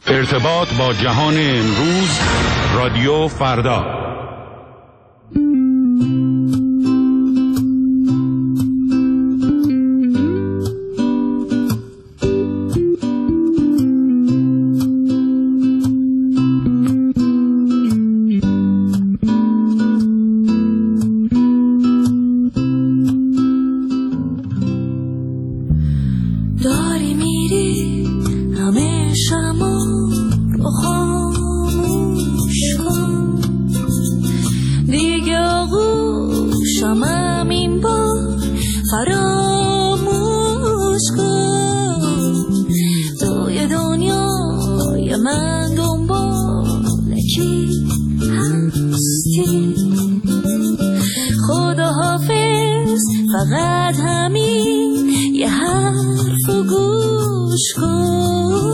ارتباط با جهان امروز، رادیو فردا. فقط همین یه حرف و گوش کن.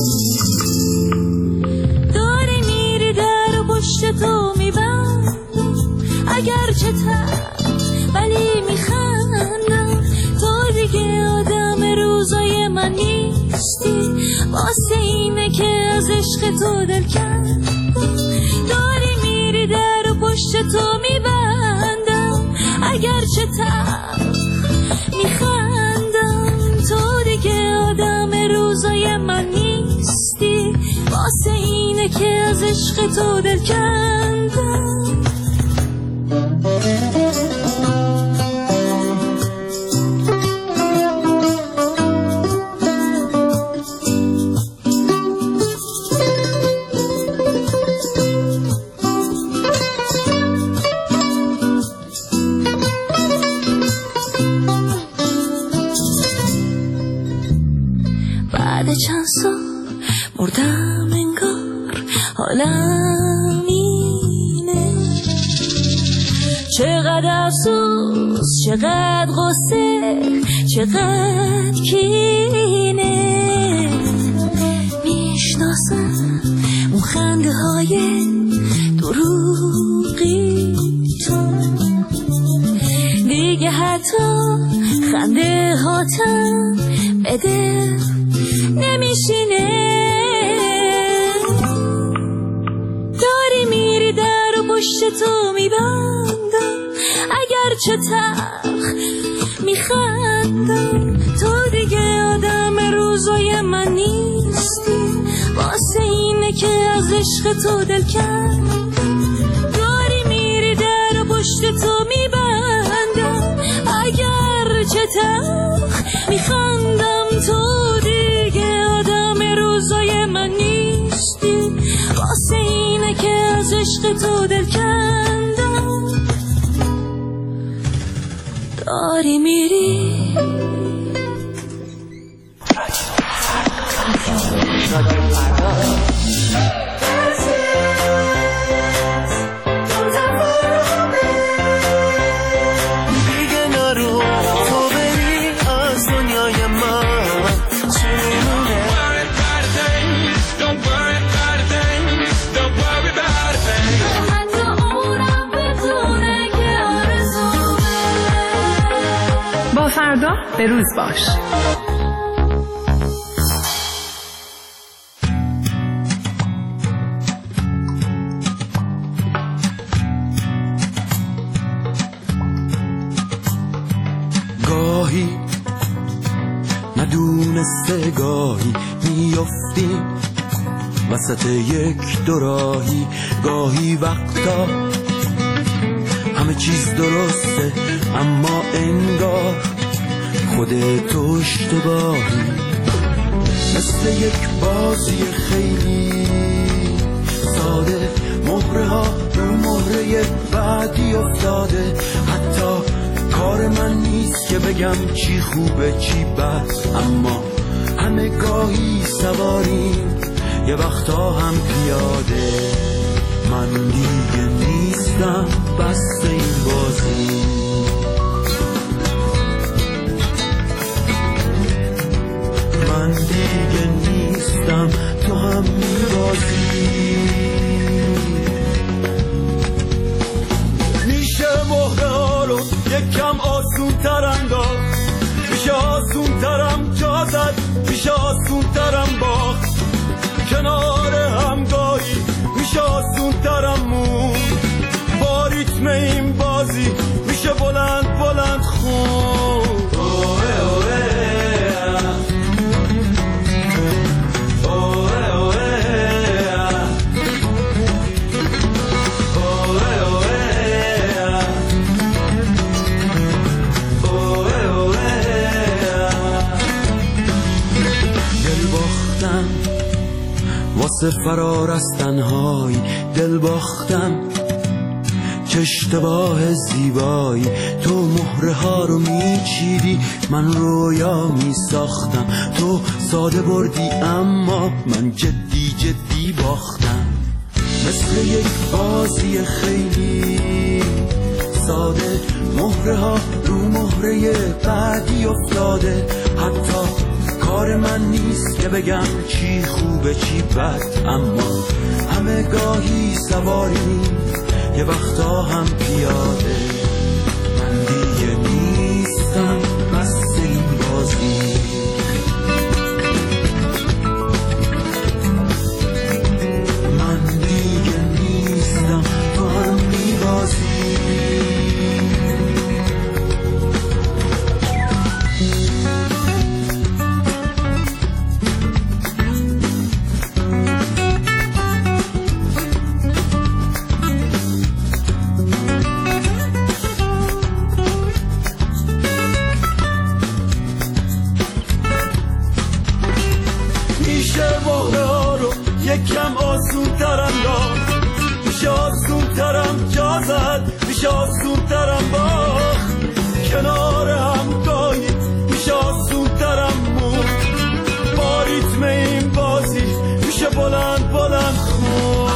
داری میری در پشت تو میبندم، اگرچه تر ولی میخندم. تو دیگه آدم روزای من نیستی، واسه اینه که از عشق تو دل کردم. داری میری در پشت تو میبندم، اگرچه تر میخندم. تو دیگه آدم روزای من نیستی، واسه اینه که از عشق تو دل کندم. چند سال مردم انگار حالم اینه، چقدر افسوس، چقدر غصه، چقدر کینه. میشناسم اون خنده های دروغی تو، دیگه حتی خنده هاتم بده نمیشینه. داری میری در و پشت تو میبندم، اگرچه تلخ میخندم. تو دیگه آدم روزای من نیستی، واسه اینه که از عشق تو دل کردم. داری میری در و پشت تو میبندم، اگرچه تلخ میخندم. تو دیگه آدم روزای من نیستی، واسه اینه که از عشق تو دل کندم. داری میری فردا به روز باش. گاهی ندونسته گاهی میافتیم وسط یک دوراهی، گاهی وقتا همه چیز درسته اما انگار خودت اشتباهی. مثل یک بازی خیلی ساده، مهره ها رو مهره بعدی افتاده. حتی کار من نیست که بگم چی خوبه چی بد، اما همه گاهی سواریم یه وقتا هم پیاده. من دیگه نیستم بس این بازی، من دیگه نیستم تو هم میبازی. میشه مهره ها رو یکم آسون تر انداخت، میشه آسون ترم جا زد، میشه آسون ترم باخت. کنار باختم، واسه فرار از تنهایی دل باختم. چه اشتباه زیبایی، تو مهره ها رو میچیدی، من رویا میساختم. تو ساده بردی اما من جدی جدی باختم. مثل یک بازی خیلی ساده، مهره ها رو مهره بعدی افتاده. حتی کار من نیست که بگم چی خوبه چی بد، اما همه گاهی سواری یه وقتا هم پیاده. من دیگه نیستم بس این بازی، من دیگه نیستم تو هم میبازی. یکم آسون ترم داد، میشه آسون ترم جا زد، میشه آسون ترم باخت. کنار هم گاهی میشه آسون ترم مون، با ریتم این بازی میشه بلند بلند خون.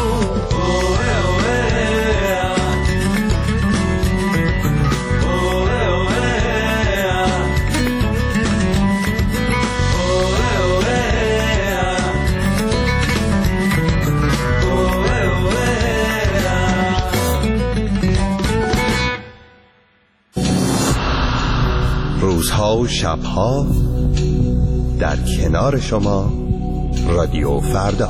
روزها و شبها در کنار شما، رادیو فردا.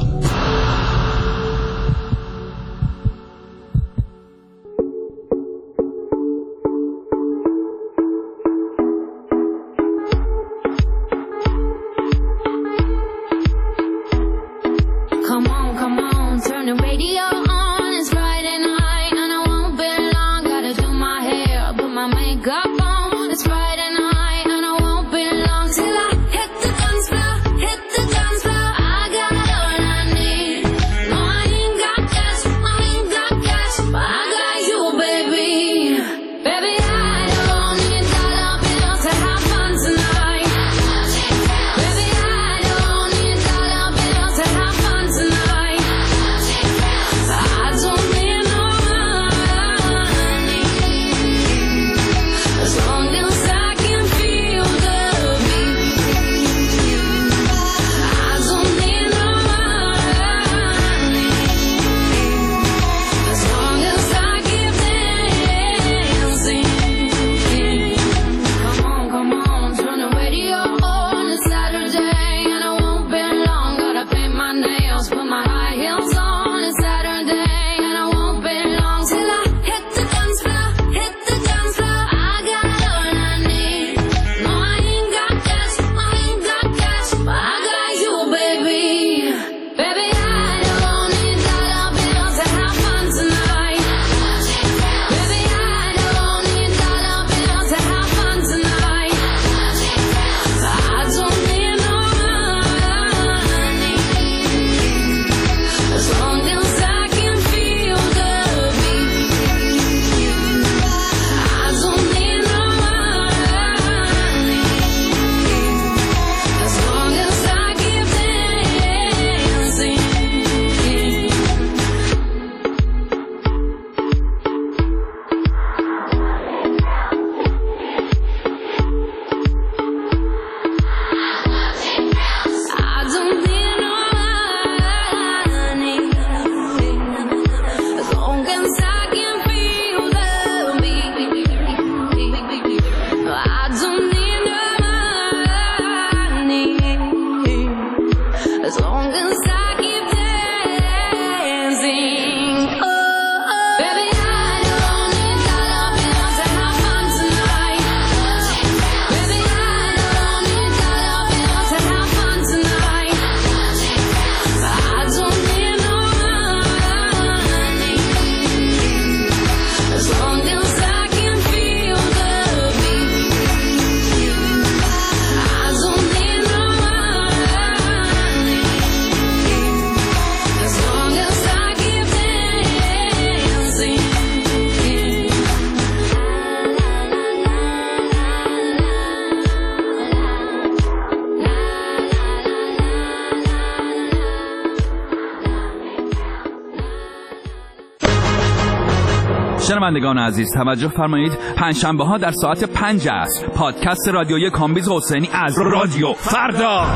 شنوندگان عزیز توجه فرمایید، پنجشنبه ها در ساعت 5 عصر پادکست رادیویی کامبیز حسینی از رادیو فردا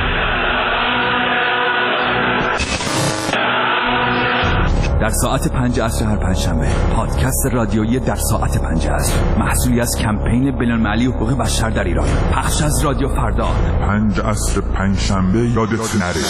در ساعت 5 عصر هر پنجشنبه. پادکست رادیویی در ساعت 5 عصر محصولی از کمپین بین‌المللی حقوق بشر در ایران، پخش از رادیو فردا. 5 عصر پنجشنبه یادت نره.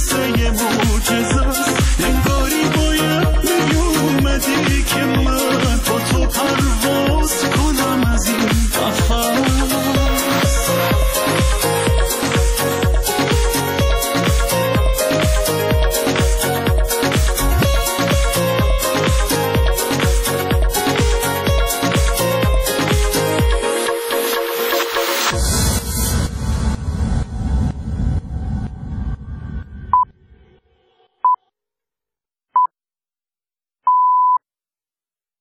که من